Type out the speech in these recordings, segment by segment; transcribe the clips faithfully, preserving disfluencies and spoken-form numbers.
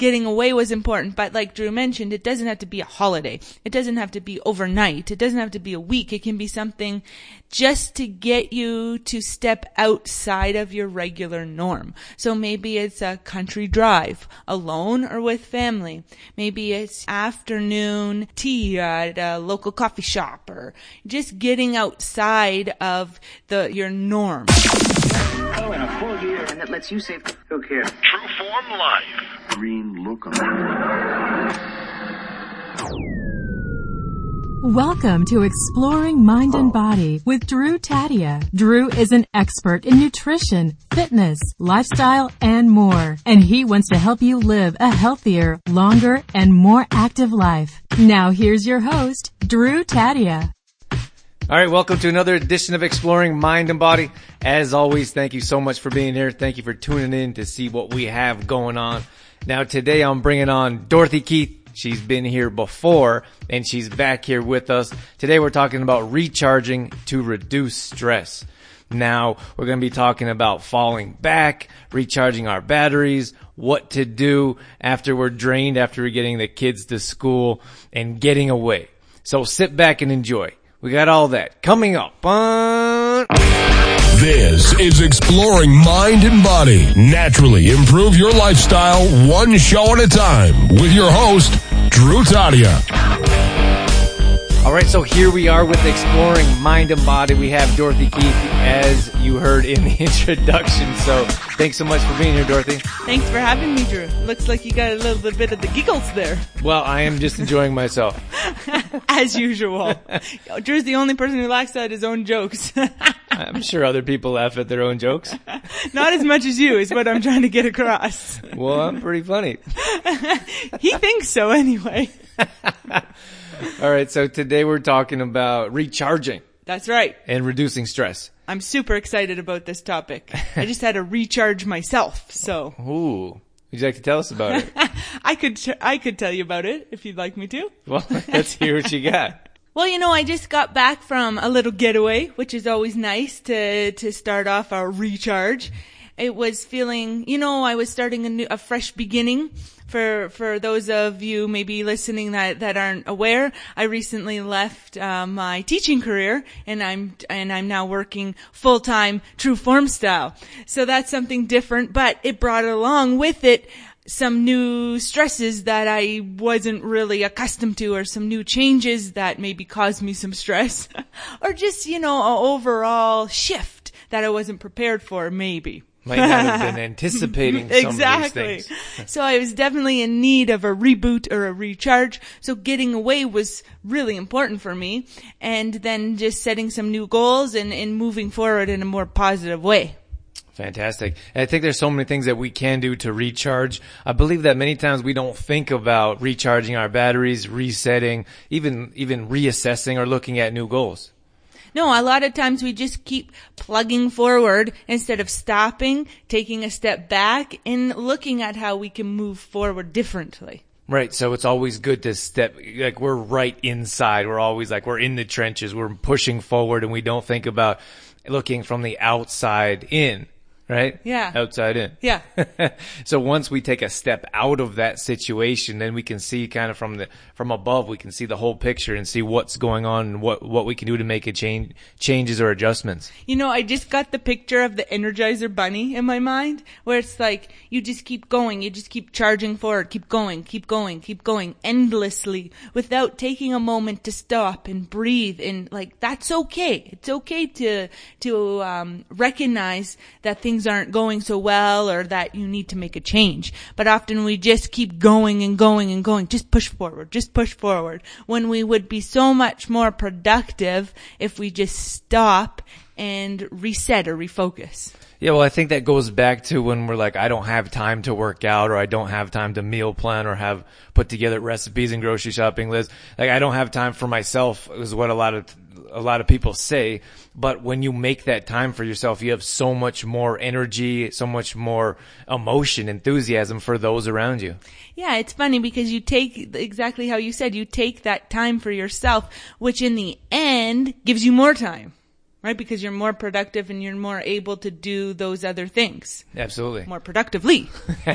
getting away was important. But like Drew mentioned, it doesn't have to be a holiday. It doesn't have to be overnight. It doesn't have to be a week. It can be something just to get you to step outside of your regular norm. So maybe it's a country drive, alone or with family. Maybe it's afternoon tea at a local coffee shop, or just getting outside of the your norm. Oh, and a full year, and that lets you save. Who cares? True Form Life. Green look on it. Welcome to Exploring Mind and Body with Drew Tadia. Drew is an expert in nutrition, fitness, lifestyle, and more. And he wants to help you live a healthier, longer, and more active life. Now here's your host, Drew Tadia. All right, welcome to another edition of Exploring Mind and Body. As always, thank you so much for being here. Thank you for tuning in to see what we have going on. Now today I'm bringing on Dorothy Keith. She's been here before, and she's back here with us. Today we're talking about recharging to reduce stress. Now, we're going to be talking about falling back, recharging our batteries, what to do after we're drained, after we're getting the kids to school, and getting away. So sit back and enjoy. We got all that coming up on... This is Exploring Mind and Body. Naturally improve your lifestyle one show at a time with your host, Drew Tadia. All right, so here we are with Exploring Mind and Body. We have Dorothy Keith, as you heard in the introduction. So thanks so much for being here, Dorothy. Thanks for having me, Drew. Looks like you got a little bit of the giggles there. Well, I am just enjoying myself. As usual. Drew's the only person who laughs at his own jokes. I'm sure other people laugh at their own jokes. Not as much as you is what I'm trying to get across. Well, I'm pretty funny. He thinks so anyway. All right, so today we're talking about recharging. That's right. And reducing stress. I'm super excited about this topic. I just had to recharge myself, so. Ooh. Would you like to tell us about it? I could I could tell you about it if you'd like me to. Well, let's hear what you got. Well, you know, I just got back from a little getaway, which is always nice to to start off our recharge. It was feeling, you know, I was starting a new, a fresh beginning. For for those of you maybe listening that, that aren't aware, I recently left uh, my teaching career, and I'm and I'm now working full time True Form style. So that's something different, but it brought along with it some new stresses that I wasn't really accustomed to, or some new changes that maybe caused me some stress, or just, you know, an overall shift that I wasn't prepared for, maybe. Might not have been anticipating some exactly. of these things. So I was definitely in need of a reboot or a recharge. So getting away was really important for me. And then just setting some new goals and, and moving forward in a more positive way. Fantastic. And I think there's so many things that we can do to recharge. I believe that many times we don't think about recharging our batteries, resetting, even even reassessing or looking at new goals. No, a lot of times we just keep plugging forward instead of stopping, taking a step back, and looking at how we can move forward differently. Right. So it's always good to step, like we're right inside. We're always like, we're in the trenches. We're pushing forward, and we don't think about looking from the outside in. Right? Yeah. Outside in. Yeah. So once we take a step out of that situation, then we can see kind of from the, from above, we can see the whole picture and see what's going on and what, what we can do to make a change, changes or adjustments. You know, I just got the picture of the Energizer Bunny in my mind, where it's like, you just keep going, you just keep charging forward, keep going, keep going, keep going endlessly without taking a moment to stop and breathe. And like, that's okay. It's okay to, to, um, recognize that things Things aren't going so well, or that you need to make a change. But often we just keep going and going and going. Just push forward. Just push forward. When we would be so much more productive if we just stop and reset or refocus. Yeah, well, I think that goes back to when we're like, I don't have time to work out, or I don't have time to meal plan or have put together recipes and grocery shopping lists. Like, I don't have time for myself is what a lot of, a lot of people say. But when you make that time for yourself, you have so much more energy, so much more emotion, enthusiasm for those around you. Yeah, it's funny because you take, exactly how you said, you take that time for yourself, which in the end gives you more time. right? Because you're more productive and you're more able to do those other things. Absolutely. More productively.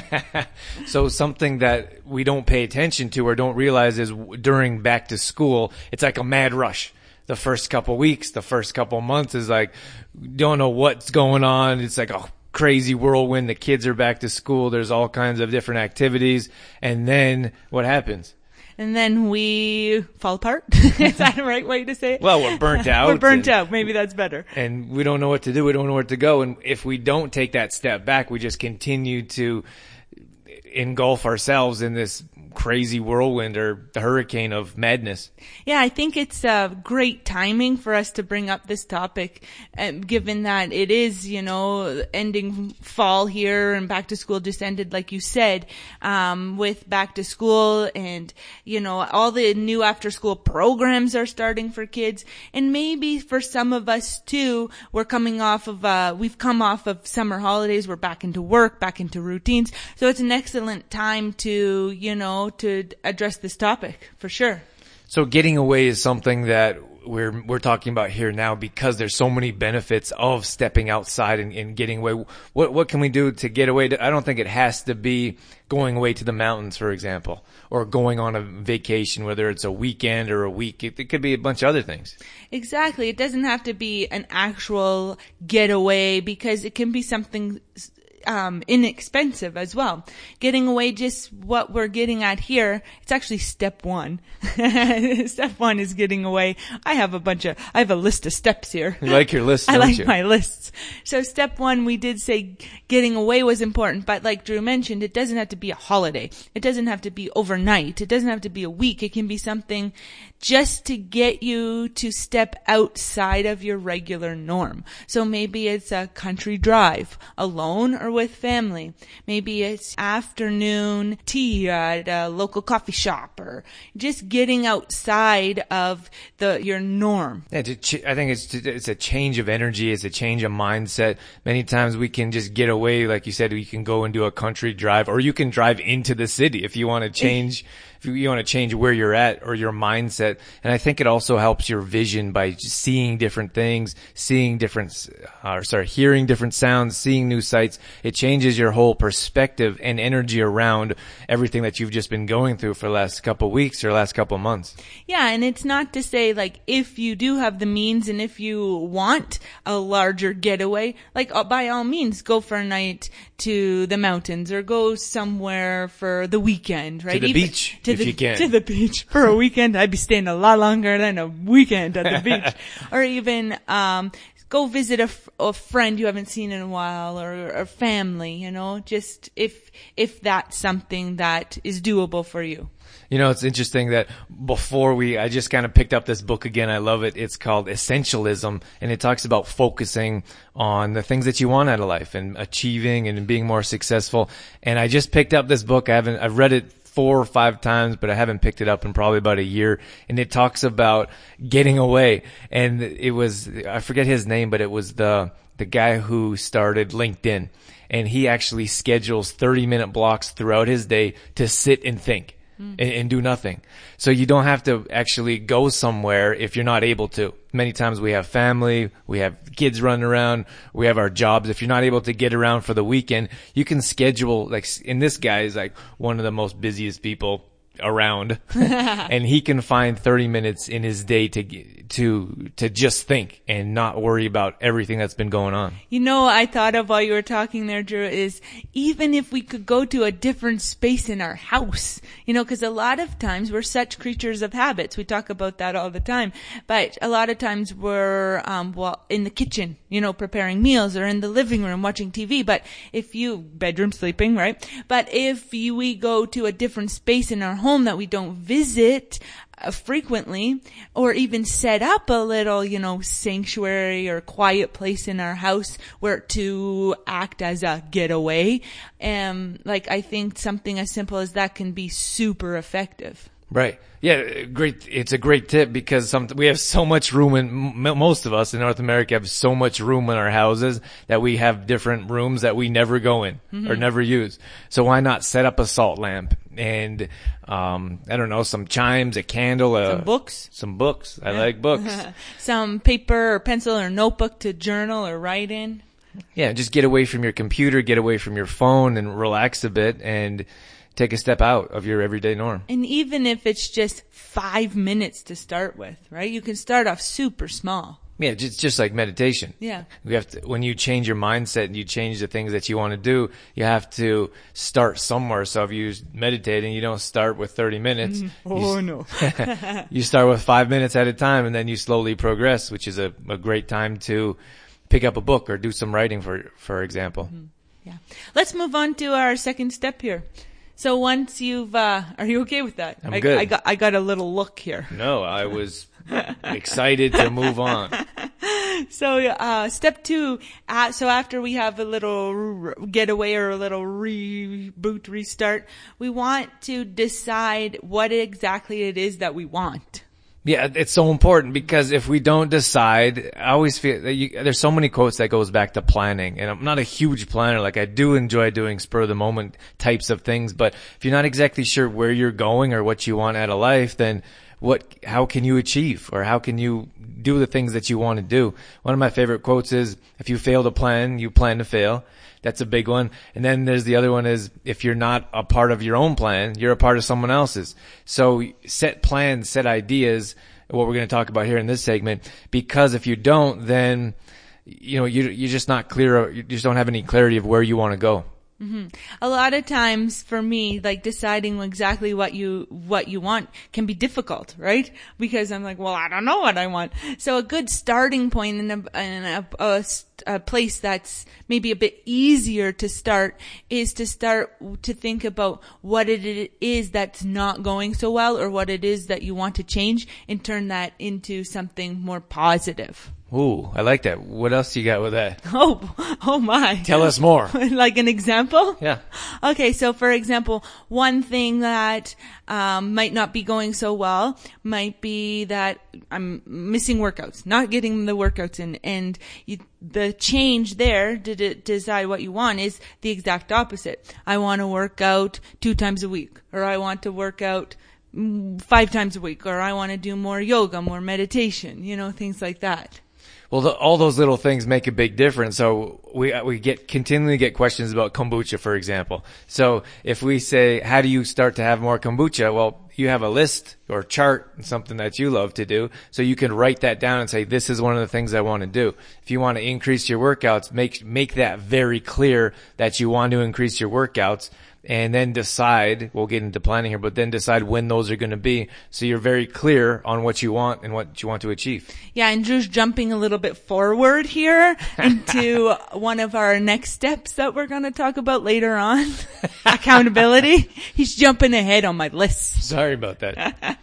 So something that we don't pay attention to or don't realize is during back to school, it's like a mad rush. The first couple weeks, the first couple months is like, don't know what's going on. It's like a crazy whirlwind. The kids are back to school. There's all kinds of different activities. And then what happens? And then we fall apart. Is that the right way to say it? Well, we're burnt out. We're burnt and, out. Maybe that's better. And we don't know what to do. We don't know where to go. And if we don't take that step back, we just continue to engulf ourselves in this crazy whirlwind or the hurricane of madness. Yeah, I think it's uh, great timing for us to bring up this topic, um, given that it is, you know, ending fall here and back to school just ended, like you said, um, with back to school and, you know, all the new after school programs are starting for kids. And maybe for some of us too, we're coming off of, uh, we've come off of summer holidays. We're back into work, back into routines. So it's an excellent time to, you know, to address this topic for sure. So getting away is something that we're we're talking about here now because there's so many benefits of stepping outside and, and getting away. What what can we do to get away? I don't think it has to be going away to the mountains, for example, or going on a vacation, whether it's a weekend or a week. It, it could be a bunch of other things. Exactly. It doesn't have to be an actual getaway because it can be something Um, inexpensive as well. Getting away, just what we're getting at here, it's actually step one. Step one is getting away. I have a bunch of, I have a list of steps here. You like your list, I don't like you? my lists. So step one, we did say getting away was important, but like Drew mentioned, it doesn't have to be a holiday. It doesn't have to be overnight. It doesn't have to be a week. It can be something just to get you to step outside of your regular norm. So maybe it's a country drive, alone or with family. Maybe it's afternoon tea at a local coffee shop, or just getting outside of the your norm. Yeah, to ch- I think it's it's a change of energy. It's a change of mindset. Many times we can just get away, like you said. You can go and do a country drive, or you can drive into the city if you want to change. If you want to change where you're at or your mindset. And I think it also helps your vision by just seeing different things, seeing different, uh, or sorry, hearing different sounds, seeing new sights. It changes your whole perspective and energy around everything that you've just been going through for the last couple of weeks or last couple of months. Yeah, and it's not to say, like, if you do have the means and if you want a larger getaway, like, by all means, go for a night to the mountains or go somewhere for the weekend, right? To the Even, beach. To if the, you can. To the beach for a weekend. I'd be staying a lot longer than a weekend at the beach. Or even, um, go visit a, a friend you haven't seen in a while, or a family, you know, just if, if that's something that is doable for you. You know, it's interesting that before we, I just kind of picked up this book again. I love it. It's called Essentialism, and it talks about focusing on the things that you want out of life and achieving and being more successful. And I just picked up this book. I haven't, I've read it four or five times, but I haven't picked it up in probably about a year. And it talks about getting away. And it was, I forget his name, but it was the, the guy who started LinkedIn. And he actually schedules thirty minute blocks throughout his day to sit and think. And, and do nothing. So you don't have to actually go somewhere if you're not able to. Many times we have family, we have kids running around, we have our jobs. If you're not able to get around for the weekend, you can schedule, like, and this guy is like one of the most busiest people around and he can find thirty minutes in his day to to to just think and not worry about everything that's been going on. You know, I thought of while you were talking there, Drew, is even if we could go to a different space in our house, you know, because a lot of times we're such creatures of habits. We talk about that all the time, but a lot of times we're um well in the kitchen, you know, preparing meals, or in the living room watching T V. But if you bedroom sleeping, right? But if you, we go to a different space in our home home that we don't visit uh, frequently, or even set up a little, you know, sanctuary or quiet place in our house where to act as a getaway. Um, like I think something as simple as that can be super effective. Right. Yeah, great. It's a great tip because some, we have so much room in, m- most of us in North America have so much room in our houses that we have different rooms that we never go in mm-hmm. or never use. So why not set up a salt lamp and, um, I don't know, some chimes, a candle, a, some books, some books. I like books. Some paper or pencil or notebook to journal or write in. Yeah. Just get away from your computer, get away from your phone and relax a bit and take a step out of your everyday norm. And even if it's just five minutes to start with, right? You can start off super small. Yeah, it's just like meditation. Yeah. You have to, when you change your mindset and you change the things that you want to do, you have to start somewhere. So if you meditating, you don't start with thirty minutes. Mm-hmm. Oh, you, no. You start with five minutes at a time and then you slowly progress, which is a, a great time to pick up a book or do some writing, for, for example. Mm-hmm. Yeah. Let's move on to our second step here. So once you've, uh, are you okay with that? I'm I, good. I got, I got a little look here. No, I was excited to move on. So, uh, step two, uh, so after we have a little getaway or a little reboot, restart, we want to decide what exactly it is that we want. Yeah, it's so important because if we don't decide, I always feel that you, there's so many quotes that goes back to planning, and I'm not a huge planner. Like I do enjoy doing spur of the moment types of things, but if you're not exactly sure where you're going or what you want out of life, then what, how can you achieve or how can you do the things that you want to do? One of my favorite quotes is, if you fail to plan, you plan to fail. That's a big one. And then there's the other one is, if you're not a part of your own plan, you're a part of someone else's. So set plans, set ideas, what we're going to talk about here in this segment, because if you don't, then, you know, you, you're just not clear, you just don't have any clarity of where you want to go. Mm-hmm. A lot of times for me, like deciding exactly what you, what you want can be difficult, right? Because I'm like, well, I don't know what I want. So a good starting point and a, and a, a, a place that's maybe a bit easier to start is to start to think about what it is that's not going so well or what it is that you want to change and turn that into something more positive. Ooh, I like that. What else you got with that? Oh, oh my. Tell us more. Like an example? Yeah. Okay, so for example, one thing that um might not be going so well might be that I'm missing workouts, not getting the workouts in, and you, the change there to d- decide what you want is the exact opposite. I want to work out two times a week, or I want to work out five times a week, or I want to do more yoga, more meditation, you know, things like that. Well, the, all those little things make a big difference. So we we get continually get questions about kombucha, for example. So if we say, how do you start to have more kombucha? Well, you have a list or chart, something that you love to do. So you can write that down and say, this is one of the things I want to do. If you want to increase your workouts, make make that very clear that you want to increase your workouts. And then decide, we'll get into planning here, but then decide when those are going to be. So you're very clear on what you want and what you want to achieve. Yeah, and Drew's jumping a little bit forward here into one of our next steps that we're going to talk about later on. Accountability. He's jumping ahead on my list. Sorry about that.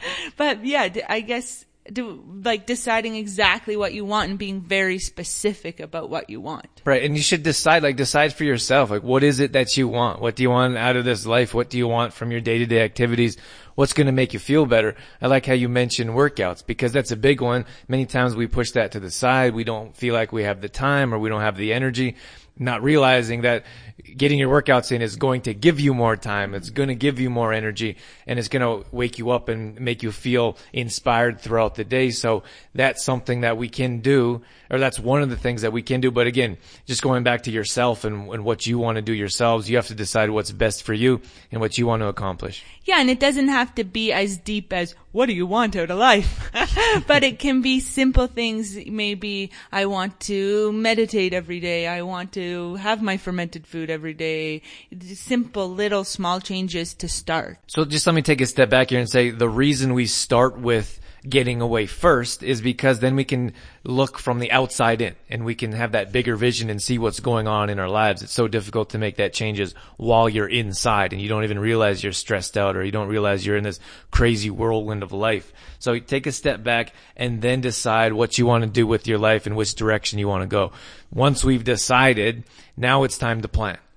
But yeah, I guess do, like deciding exactly what you want and being very specific about what you want. Right. And you should decide, like decide for yourself. Like, what is it that you want? What do you want out of this life? What do you want from your day-to-day activities? What's going to make you feel better? I like how you mentioned workouts because that's a big one. Many times we push that to the side. We don't feel like we have the time or we don't have the energy, not realizing that getting your workouts in is going to give you more time. It's going to give you more energy, and it's going to wake you up and make you feel inspired throughout the day. So that's something that we can do, or that's one of the things that we can do. But again, just going back to yourself and, and what you want to do yourselves, you have to decide what's best for you and what you want to accomplish. Yeah, and it doesn't have to be as deep as, what do you want out of life? But it can be simple things. Maybe I want to meditate every day. I want to have my fermented food every day. Simple, little, small changes to start. So just let me take a step back here and say the reason we start with getting away first is because then we can look from the outside in and we can have that bigger vision and see what's going on in our lives. It's so difficult to make that changes while you're inside and you don't even realize you're stressed out or you don't realize you're in this crazy whirlwind of life. So take a step back and then decide what you want to do with your life and which direction you want to go. Once we've decided, now it's time to plan.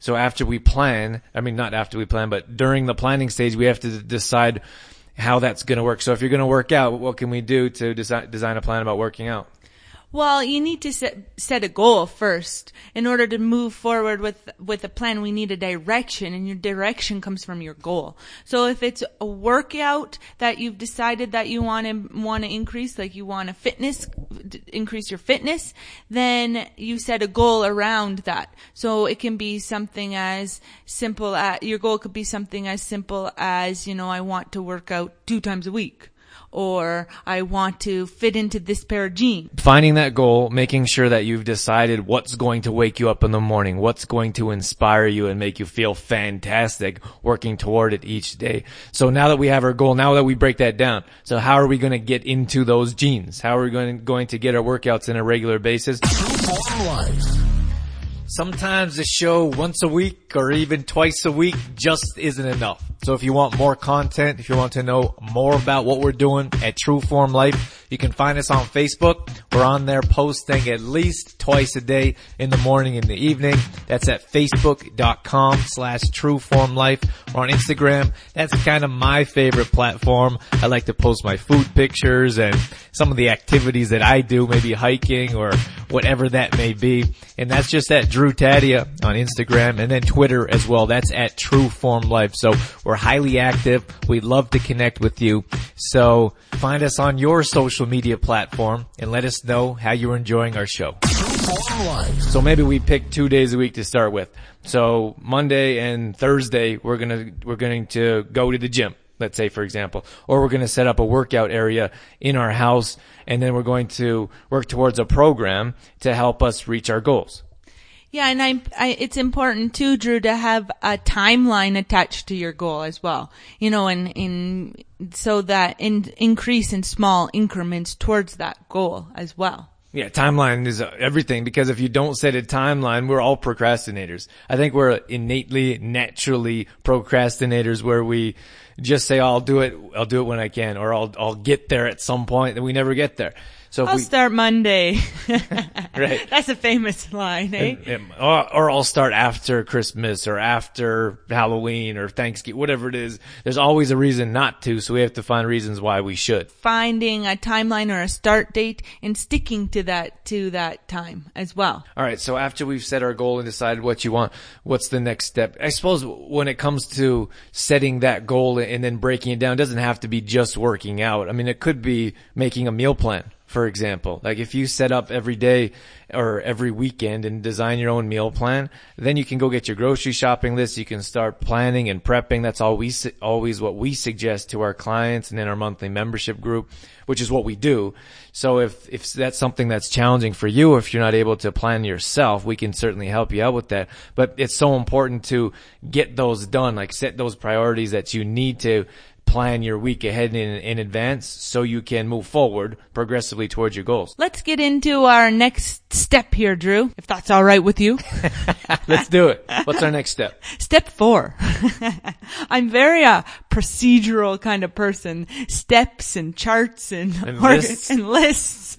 So after we plan, I mean, not after we plan, but during the planning stage, we have to decide how that's going to work. So if you're going to work out, what can we do to design, design a plan about working out? Well, you need to set, set a goal first. In order to move forward with, with a plan, we need a direction, and your direction comes from your goal. So if it's a workout that you've decided that you want to, want to increase, like you want to fitness, increase your fitness, then you set a goal around that. So it can be something as simple as, your goal could be something as simple as, you know, I want to work out two times a week. Or I want to fit into this pair of jeans. Finding that goal, making sure that you've decided what's going to wake you up in the morning, what's going to inspire you and make you feel fantastic, working toward it each day. So now that we have our goal, now that we break that down, so how are we going to get into those jeans? How are we going, going to get our workouts on a regular basis? Sometimes the show once a week or even twice a week just isn't enough. So if you want more content, if you want to know more about what we're doing at True Form Life, you can find us on Facebook. We're on there posting at least twice a day in the morning and the evening. That's at facebook.com slash True Form Life. Or on Instagram. That's kind of my favorite platform. I like to post my food pictures and some of the activities that I do, maybe hiking or whatever that may be. And that's just at Drew Tadia on Instagram, and then Twitter as well. That's at True Form Life. So we're highly active. We'd love to connect with you. So find us on your social media platform and let us know how you're enjoying our show. So maybe we pick two days a week to start with. So Monday and Thursday, we're gonna, we're going to go to the gym. Let's say, for example, or we're going to set up a workout area in our house, and then we're going to work towards a program to help us reach our goals. Yeah, and I, I, it's important too, Drew, to have a timeline attached to your goal as well. You know, and in so that in increase in small increments towards that goal as well. Yeah, timeline is everything, because if you don't set a timeline, we're all procrastinators. I think we're innately, naturally procrastinators, where we just say, oh, I'll do it, I'll do it when I can, or I'll, I'll get there at some point, and we never get there. So if I'll we, start Monday. Right. That's a famous line, eh? And, and, or, or I'll start after Christmas or after Halloween or Thanksgiving, whatever it is. There's always a reason not to, so we have to find reasons why we should. Finding a timeline or a start date and sticking to that, to that time as well. All right. So after we've set our goal and decided what you want, what's the next step? I suppose when it comes to setting that goal and then breaking it down, it doesn't have to be just working out. I mean, it could be making a meal plan. For example, like if you set up every day or every weekend and design your own meal plan, then you can go get your grocery shopping list. You can start planning and prepping. That's always, always what we suggest to our clients and in our monthly membership group, which is what we do. So if, if that's something that's challenging for you, if you're not able to plan yourself, we can certainly help you out with that. But it's so important to get those done, like set those priorities that you need to plan your week ahead in, in advance so you can move forward progressively towards your goals. Let's get into our next step here, Drew, if that's all right with you. Let's do it. What's our next step? Step four. I'm very uh, procedural kind of person. Steps and charts and, And org- lists. and lists.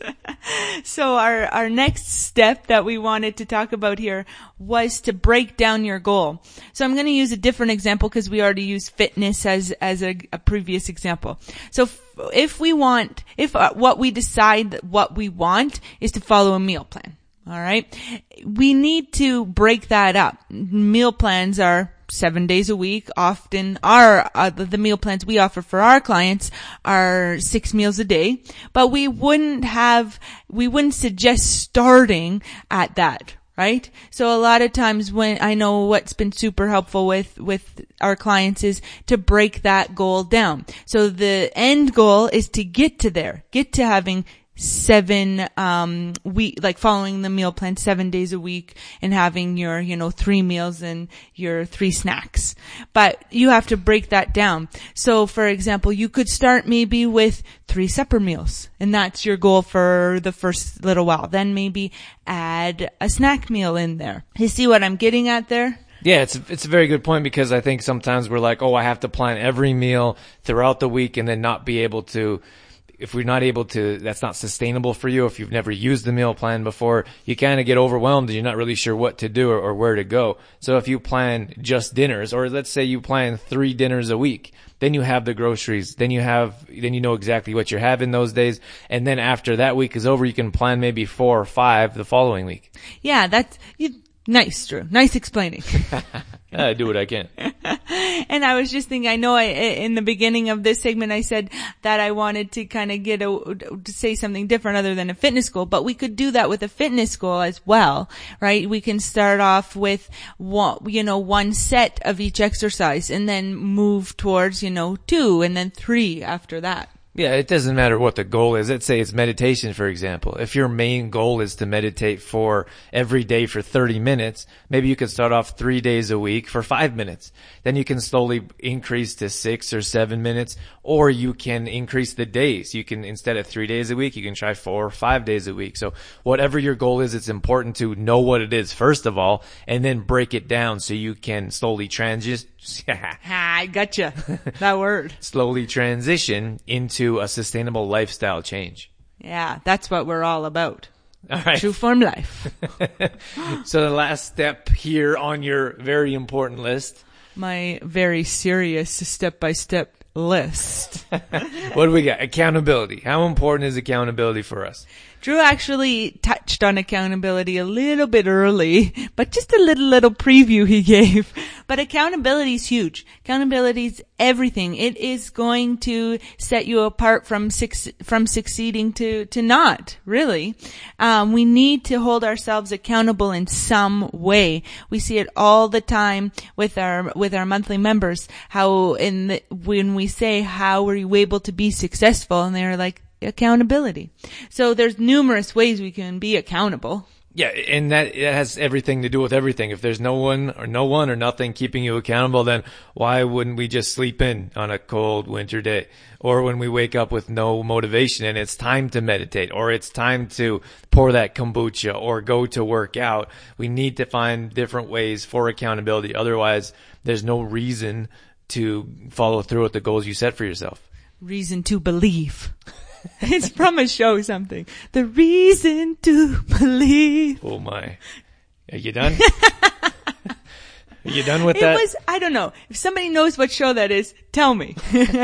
So our, our next step that we wanted to talk about here was to break down your goal. So I'm going to use a different example because we already used fitness as, as a, a previous example. So f- if we want, if uh, what we decide that what we want is to follow a meal plan. All right. We need to break that up. Meal plans are seven days a week. Often our, uh, the, the meal plans we offer for our clients are six meals a day, but we wouldn't have, we wouldn't suggest starting at that. Right? So a lot of times when I know what's been super helpful with, with our clients is to break that goal down. So the end goal is to get to there, get to having seven, um, week, like following the meal plan seven days a week and having your, you know, three meals and your three snacks. But you have to break that down. So for example, you could start maybe with three supper meals and that's your goal for the first little while. Then maybe add a snack meal in there. You see what I'm getting at there? Yeah, it's it's a very good point, because I think sometimes we're like, oh, I have to plan every meal throughout the week and then not be able to if we're not able to, that's not sustainable for you. If you've never used the meal plan before, you kind of get overwhelmed and you're not really sure what to do or, or where to go. So if you plan just dinners, or let's say you plan three dinners a week, then you have the groceries, then you have, then you know exactly what you're having those days. And then after that week is over, you can plan maybe four or five the following week. Yeah, that's you, nice, Drew. Nice explaining. I do what I can. And I was just thinking, I know I, in the beginning of this segment, I said that I wanted to kind of get a, to say something different other than a fitness goal, but we could do that with a fitness goal as well, right? We can start off with one, you know, one set of each exercise and then move towards, you know, two and then three after that. Yeah, it doesn't matter what the goal is. Let's say it's meditation, for example. If your main goal is to meditate for every day for thirty minutes, maybe you could start off three days a week for five minutes. Then you can slowly increase to six or seven minutes, or you can increase the days. You can, instead of three days a week, you can try four or five days a week. So whatever your goal is, it's important to know what it is first of all, and then break it down so you can slowly transition. I gotcha. That word. Slowly transition into a sustainable lifestyle change. Yeah, that's what we're all about. All right. True form life. So the last step here on your very important list. My very serious step-by-step list. What do we got? Accountability. How important is accountability for us? Drew actually touched on accountability a little bit early, but just a little, little preview he gave. But accountability is huge. Accountability is everything. It is going to set you apart from suc- from succeeding to, to not, really. Um, we need to hold ourselves accountable in some way. We see it all the time with our, with our monthly members, how in the, when we say, how were you able to be successful? And they're like, accountability. So there's numerous ways we can be accountable. Yeah, and that it has everything to do with everything. If there's no one or no one or nothing keeping you accountable, then why wouldn't we just sleep in on a cold winter day? Or when we wake up with no motivation and it's time to meditate, or it's time to pour that kombucha or go to work out, we need to find different ways for accountability. Otherwise, there's no reason to follow through with the goals you set for yourself. Reason to believe. It's from a show something. The reason to believe. Oh my. Are you done? Are you done with it that? It was, I don't know. If somebody knows what show that is, tell me.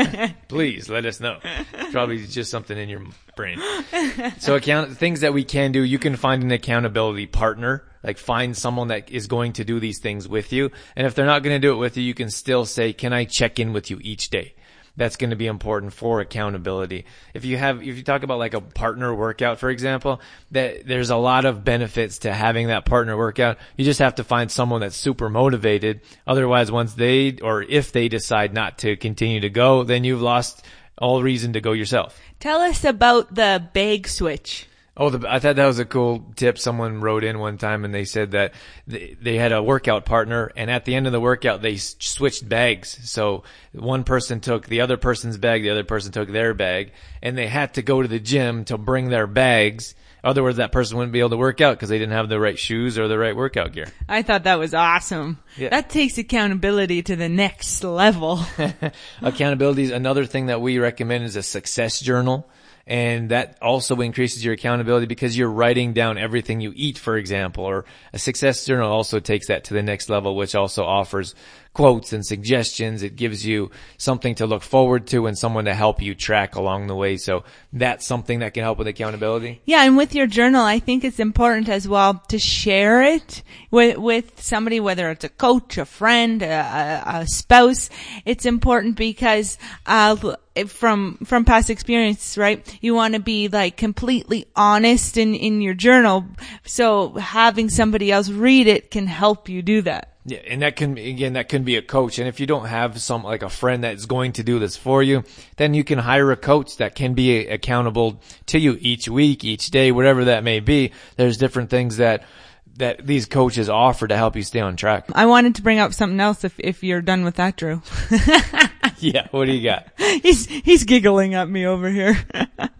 Please let us know. It's probably just something in your brain. So account, things that we can do, you can find an accountability partner. Like find someone that is going to do these things with you. And if they're not going to do it with you, you can still say, can I check in with you each day? That's going to be important for accountability. If you have, if you talk about like a partner workout, for example, that there's a lot of benefits to having that partner workout. You just have to find someone that's super motivated. Otherwise, once they, or if they decide not to continue to go, then you've lost all reason to go yourself. Tell us about the bag switch. Oh, the, I thought that was a cool tip. Someone wrote in one time and they said that they, they had a workout partner, and at the end of the workout, they s- switched bags. So one person took the other person's bag, the other person took their bag, and they had to go to the gym to bring their bags. Otherwise, that person wouldn't be able to work out because they didn't have the right shoes or the right workout gear. I thought that was awesome. Yeah. That takes accountability to the next level. Accountability is another thing that we recommend is a success journal. And that also increases your accountability because you're writing down everything you eat, for example, or a success journal also takes that to the next level, which also offers quotes and suggestions. It gives you something to look forward to and someone to help you track along the way. So that's something that can help with accountability. Yeah, and with your journal, I think it's important as well to share it with, with somebody, whether it's a coach, a friend, a, a, a spouse. It's important because, uh, from, from past experience, right? You want to be like completely honest in, in your journal. So having somebody else read it can help you do that. Yeah, and that can, again, that can be a coach. And if you don't have some, like a friend that's going to do this for you, then you can hire a coach that can be accountable to you each week, each day, whatever that may be. There's different things that, that these coaches offer to help you stay on track. I wanted to bring up something else if, if you're done with that, Drew. Yeah, what do you got? He's, he's giggling at me over here.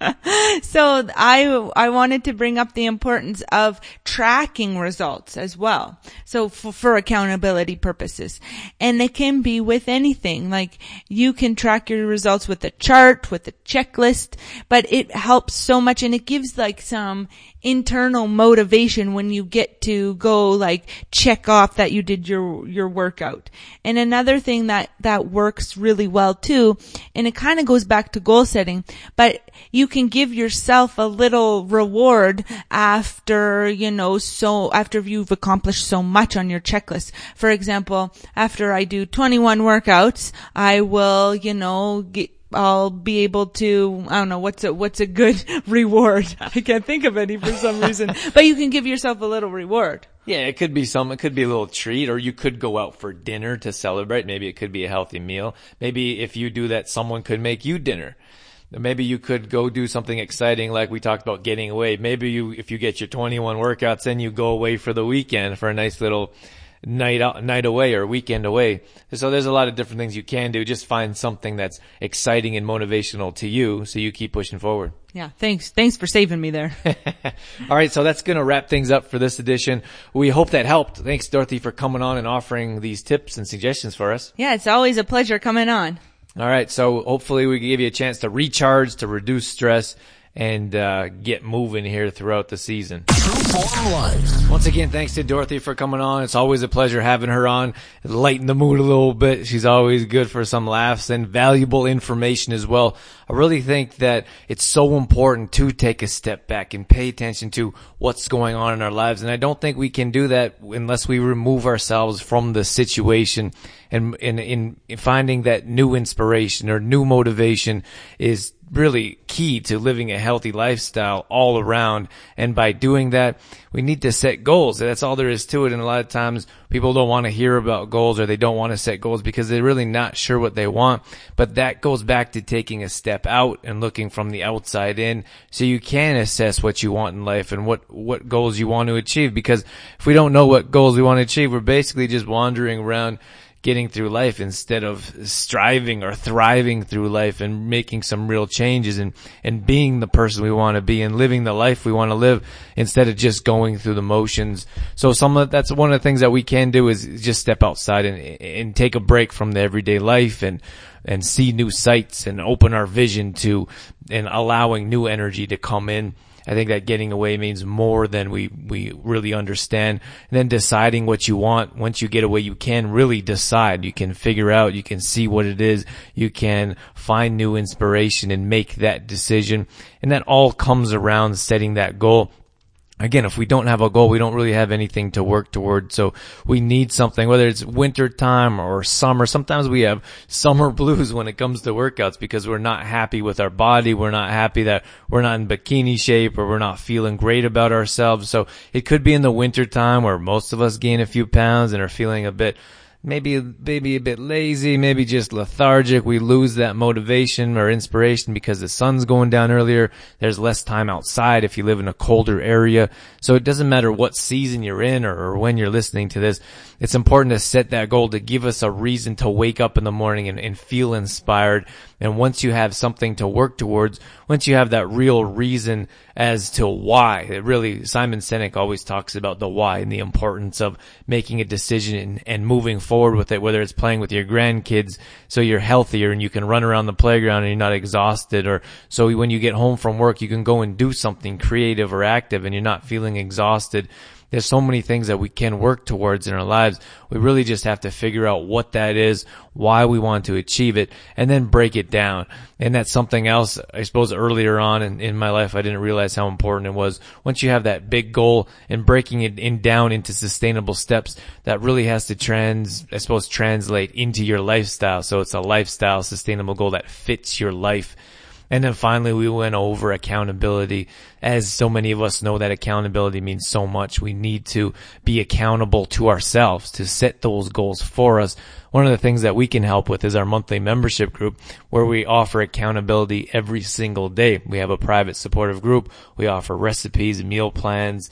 So I, I wanted to bring up the importance of tracking results as well. So for, for accountability purposes. And it can be with anything. Like you can track your results with a chart, with a checklist, but it helps so much and it gives like some internal motivation when you get to go like check off that you did your your workout. And another thing that that works really well too, and it kind of goes back to goal setting, but you can give yourself a little reward after, you know, so after you've accomplished so much on your checklist. For example, after I do twenty-one workouts, I will, you know, get I'll be able to, I don't know, what's a, what's a good reward? I can't think of any for some reason, but you can give yourself a little reward. Yeah, it could be some, it could be a little treat, or you could go out for dinner to celebrate. Maybe it could be a healthy meal. Maybe if you do that, someone could make you dinner. Maybe you could go do something exciting like we talked about getting away. Maybe you, if you get your twenty-one workouts, then you go away for the weekend for a nice little night out, night away or weekend away. So there's a lot of different things you can do. Just find something that's exciting and motivational to you so you keep pushing forward. Yeah, thanks. Thanks for saving me there. All right, so that's going to wrap things up for this edition. We hope that helped. Thanks, Dorothy, for coming on and offering these tips and suggestions for us. Yeah, it's always a pleasure coming on. All right, so hopefully we can give you a chance to recharge, to reduce stress, and uh get moving here throughout the season. Trueform Life. Once again, thanks to Dorothy for coming on. It's always a pleasure having her on. Lighten the mood a little bit. She's always good for some laughs and valuable information as well. I really think that it's so important to take a step back and pay attention to what's going on in our lives. And I don't think we can do that unless we remove ourselves from the situation. And in, in, in finding that new inspiration or new motivation is really key to living a healthy lifestyle all around. And by doing that, we need to set goals. That's all there is to it. And a lot of times people don't want to hear about goals, or they don't want to set goals because they're really not sure what they want. But that goes back to taking a step out and looking from the outside in so you can assess what you want in life and what, what goals you want to achieve. Because if we don't know what goals we want to achieve, we're basically just wandering around getting through life instead of striving or thriving through life and making some real changes and, and being the person we want to be and living the life we want to live instead of just going through the motions. So some of that's one of the things that we can do is just step outside and, and take a break from the everyday life and, and see new sights and open our vision to and allowing new energy to come in. I think that getting away means more than we, we really understand. And then deciding what you want. Once you get away, you can really decide. You can figure out, you can see what it is. You can find new inspiration and make that decision. And that all comes around setting that goal. Again, if we don't have a goal, we don't really have anything to work toward. So we need something, whether it's winter time or summer. Sometimes we have summer blues when it comes to workouts because we're not happy with our body. We're not happy that we're not in bikini shape, or we're not feeling great about ourselves. So it could be in the winter time where most of us gain a few pounds and are feeling a bit Maybe, maybe a bit lazy, maybe just lethargic. We lose that motivation or inspiration because the sun's going down earlier. There's less time outside if you live in a colder area. So it doesn't matter what season you're in or, or when you're listening to this. It's important to set that goal to give us a reason to wake up in the morning and, and feel inspired. And once you have something to work towards, once you have that real reason as to why, it really, Simon Sinek always talks about the why and the importance of making a decision and, and moving forward with it, whether it's playing with your grandkids so you're healthier and you can run around the playground and you're not exhausted, or so when you get home from work you can go and do something creative or active and you're not feeling exhausted. There's so many things that we can work towards in our lives. We really just have to figure out what that is, why we want to achieve it, and then break it down. And that's something else, I suppose, earlier on in, in my life, I didn't realize how important it was. Once you have that big goal and breaking it in down into sustainable steps, that really has to trans, I suppose, translate into your lifestyle. So it's a lifestyle sustainable goal that fits your life. And then finally, we went over accountability. As so many of us know that accountability means so much. We need to be accountable to ourselves, to set those goals for us. One of the things that we can help with is our monthly membership group, where we offer accountability every single day. We have a private supportive group. We offer recipes, meal plans,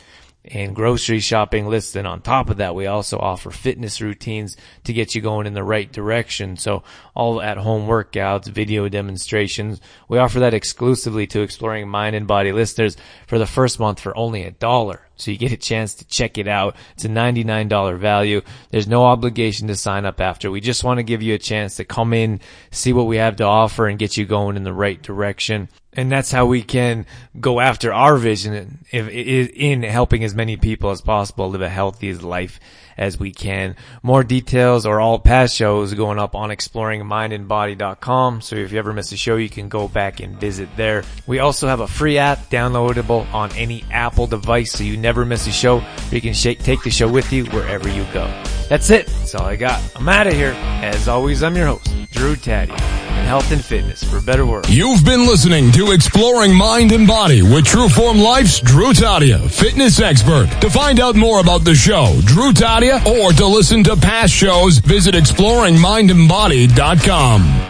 and grocery shopping lists. And on top of that, we also offer fitness routines to get you going in the right direction. So all at-home workouts, video demonstrations, we offer that exclusively to Exploring Mind and Body listeners for the first month for only a dollar. So you get a chance to check it out. It's a ninety-nine dollars value. There's no obligation to sign up after. We just want to give you a chance to come in, see what we have to offer, and get you going in the right direction. And that's how we can go after our vision in helping as many people as possible live a healthiest life as we can. More details or all past shows going up on exploring mind and body dot com. So if you ever miss a show, you can go back and visit there. We also have a free app downloadable on any Apple device, so you never miss a show. You can shake, take the show with you wherever you go. That's it. That's all I got. I'm out of here. As always, I'm your host, Drew Taddy, and health and fitness for a better world. You've been listening to Exploring Mind and Body with Trueform Life's Drew Tadia, fitness expert. To find out more about the show, Drew Tadia, or to listen to past shows, visit exploring mind and body dot com.